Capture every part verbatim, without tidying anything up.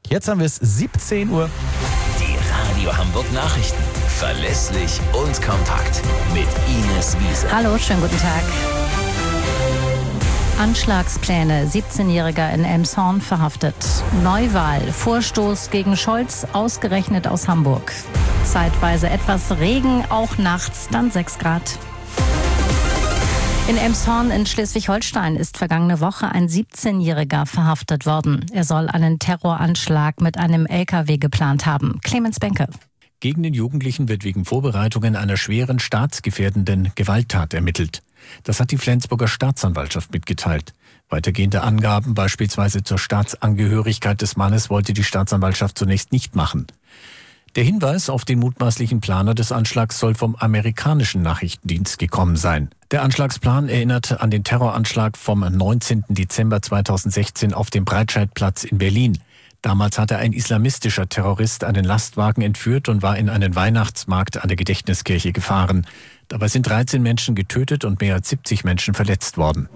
Jetzt haben wir es siebzehn Uhr. Die Radio Hamburg Nachrichten. Verlässlich und kompakt. Mit Ines Wiese. Hallo, schönen guten Tag. Anschlagspläne, siebzehnjähriger in Elmshorn verhaftet. Neuwahl, Vorstoß gegen Scholz, ausgerechnet aus Hamburg. Zeitweise etwas Regen, auch nachts, dann sechs Grad. In Elmshorn in Schleswig-Holstein ist vergangene Woche ein siebzehnjähriger verhaftet worden. Er soll einen Terroranschlag mit einem L K W geplant haben. Clemens Benke. Gegen den Jugendlichen wird wegen Vorbereitungen einer schweren staatsgefährdenden Gewalttat ermittelt. Das hat die Flensburger Staatsanwaltschaft mitgeteilt. Weitergehende Angaben, beispielsweise zur Staatsangehörigkeit des Mannes, wollte die Staatsanwaltschaft zunächst nicht machen. Der Hinweis auf den mutmaßlichen Planer des Anschlags soll vom amerikanischen Nachrichtendienst gekommen sein. Der Anschlagsplan erinnert an den Terroranschlag vom neunzehnten Dezember zweitausendsechzehn auf dem Breitscheidplatz in Berlin. Damals hatte ein islamistischer Terrorist einen Lastwagen entführt und war in einen Weihnachtsmarkt an der Gedächtniskirche gefahren. Dabei sind dreizehn Menschen getötet und mehr als siebzig Menschen verletzt worden.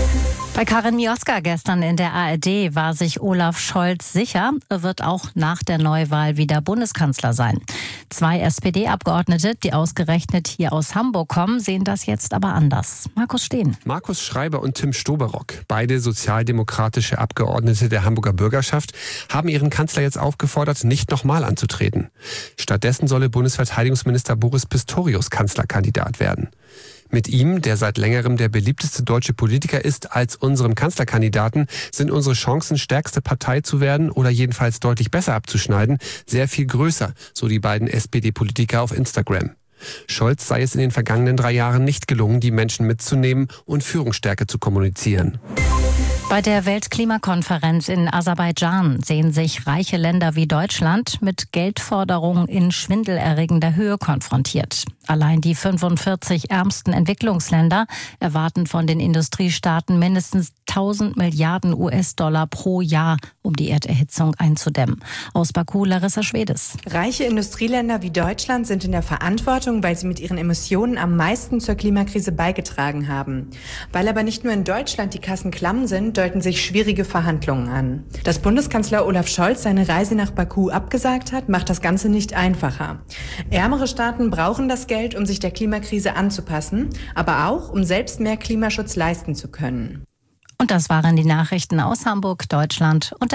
Bei Karin Mioska gestern in der A R D war sich Olaf Scholz sicher, er wird auch nach der Neuwahl wieder Bundeskanzler sein. Zwei S P D-Abgeordnete, die ausgerechnet hier aus Hamburg kommen, sehen das jetzt aber anders. Markus Steen. Markus Schreiber und Tim Stoberock, beide sozialdemokratische Abgeordnete der Hamburger Bürgerschaft, haben ihren Kanzler jetzt aufgefordert, nicht nochmal anzutreten. Stattdessen solle Bundesverteidigungsminister Boris Pistorius Kanzlerkandidat werden. Mit ihm, der seit längerem der beliebteste deutsche Politiker ist, als unserem Kanzlerkandidaten, sind unsere Chancen, stärkste Partei zu werden oder jedenfalls deutlich besser abzuschneiden, sehr viel größer, so die beiden S P D-Politiker auf Instagram. Scholz sei es in den vergangenen drei Jahren nicht gelungen, die Menschen mitzunehmen und Führungsstärke zu kommunizieren. Bei der Weltklimakonferenz in Aserbaidschan sehen sich reiche Länder wie Deutschland mit Geldforderungen in schwindelerregender Höhe konfrontiert. Allein die fünfundvierzig ärmsten Entwicklungsländer erwarten von den Industriestaaten mindestens tausend Milliarden U S-Dollar pro Jahr, um die Erderhitzung einzudämmen. Aus Baku, Larissa Schwedes. Reiche Industrieländer wie Deutschland sind in der Verantwortung, weil sie mit ihren Emissionen am meisten zur Klimakrise beigetragen haben. Weil aber nicht nur in Deutschland die Kassen klamm sind, deuten sich schwierige Verhandlungen an. Dass Bundeskanzler Olaf Scholz seine Reise nach Baku abgesagt hat, macht das Ganze nicht einfacher. Ärmere Staaten brauchen das Geld, um sich der Klimakrise anzupassen, aber auch, um selbst mehr Klimaschutz leisten zu können. Und das waren die Nachrichten aus Hamburg, Deutschland und